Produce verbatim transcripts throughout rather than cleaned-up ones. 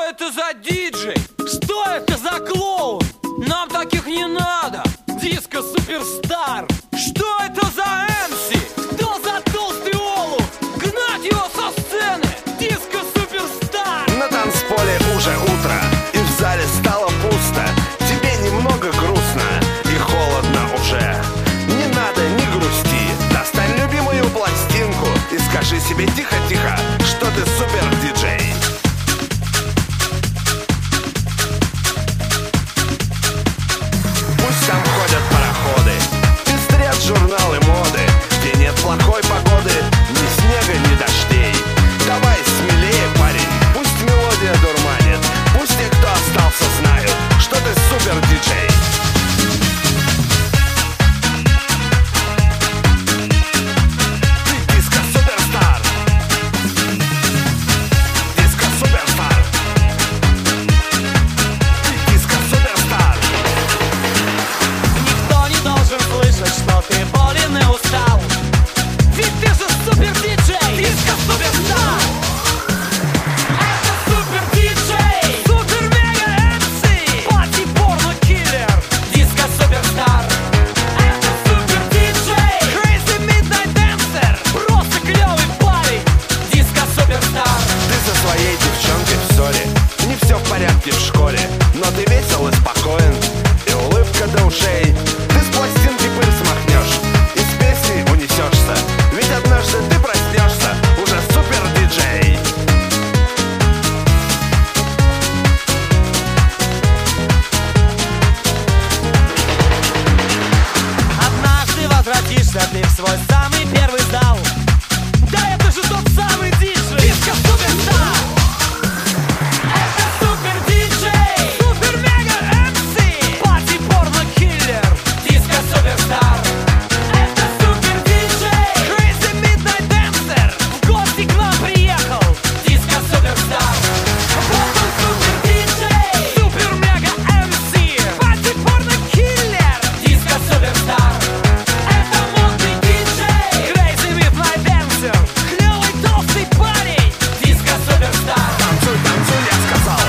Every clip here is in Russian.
это за диджей? Что это за клоун? Нам таких не надо. Диско Суперстар. Что это за эмси? Кто за толстый олух? Гнать его со сцены. Диско Суперстар. На танцполе уже утро, и в зале стало пусто. Тебе немного грустно и холодно уже. Не надо, не грусти. Достань любимую пластинку и скажи себе тихо-тихо, что ты супер-диджей. Пусть там ходят пароходы, пестрят журналы моды, где нет плохой погоды, ни снега, ни дождей. Давай смелее, парень, пусть мелодия дурманит, пусть те, кто остался, знают, что ты супер-диджей. Что ты болен и устал. Ведь ты же супер-диджей. Диско Суперстар. Это супер-диджей. Супер-мега-эмси. Пати-порно-киллер. Диско Суперстар. Это супер-диджей. Crazy Midnight Dancer. Просто клевый парень. Диско Суперстар. Ты со своей девчонкой в ссоре, не все в порядке в школе, но ты весел и спокоен, и улыбка до ушей. Ты с пластинки пыль смахнешь, из песни унесешься, ведь однажды ты проснешься уже супер-диджей. Однажды возвратишься ты в свой самый первый зал. Да это же тот самый диджей. Диско Суперстар. Это супер-диджей. Супер-мега-эмси. Пати-порно-киллер. Диско Суперстар. Это супер-диджей. Crazy Midnight Dancer. В гости к нам приехал. Диско Суперстар. Вот он супер-диджей. Супер-мега-эмси. Пати-порно-киллер. Диско Суперстар. Это модный диджей. Crazy Midnight Dancer. Клевый толстый парень. Диско Суперстар. Танцуй, танцуй, я сказал.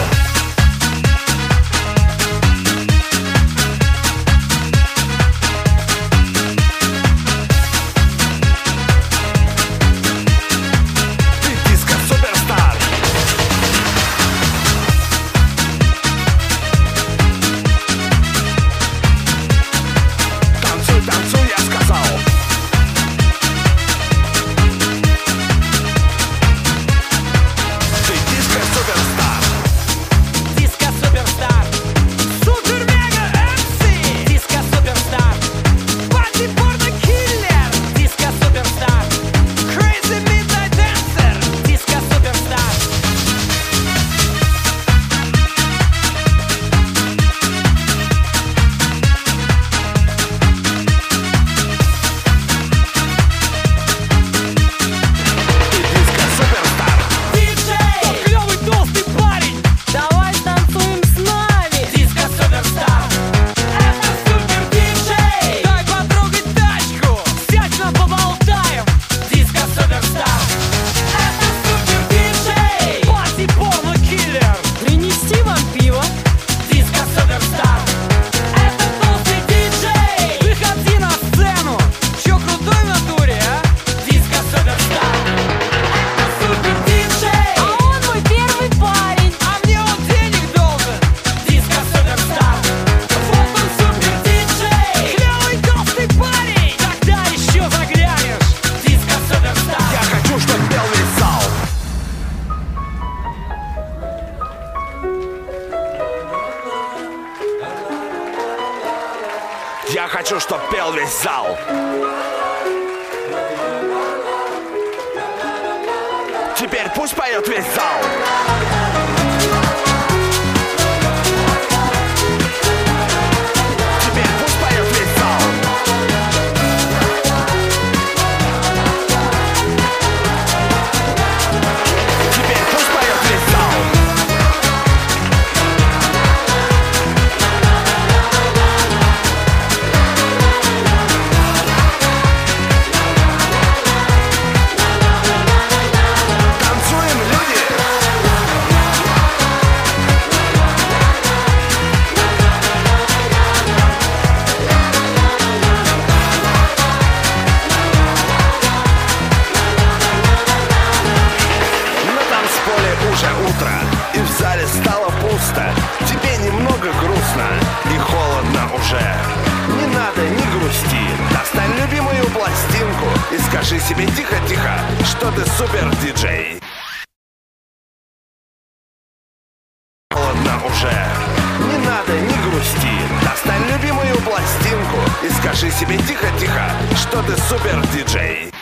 Ты Диско Суперстар. Танцуй, танцуй, я сказал. Ты Диско Суперстар. Диско Суперстар. Супер-мега-эмси. Диско Суперстар. Пати-порно-киллер. Диско Суперстар. Crazy Midnight Dancer. Диско Суперстар. Ты Диско Суперстар. Диджей! Тот клевый толстый парень! Давай танцуем с нами! Диско Суперстар! Это супер-диджей! Дай потрогать тачку! Сядь нам поболтаем! Диско Суперстар! Это супер-диджей! Пати-порно-киллер! Принести вам пиво? Диско Суперстар! Это толстый диджей! Выходи на сцену! Чё крутой в натуре, а? Диско Суперстар! Супер-диджей! А он мой первый парень! А мне он денег должен! Диско Суперстар! Вот он супер-диджей! Клевый толстый парень! Когда еще заглянешь? Диско Суперстар! Я хочу, чтоб пел весь зал. Я хочу, чтоб пел весь зал. Теперь пусть поет весь зал. Теперь пусть поет весь зал. Теперь пусть поет весь зал. Танцуем, люди! утро, и в зале стало пусто. Тебе немного грустно и холодно уже. Не надо, не грусти, достань любимую пластинку и скажи себе тихо-тихо, что ты супер-диджей. Холодно уже. Не надо, не грусти, достань любимую пластинку и скажи себе тихо-тихо, что ты супер-диджей.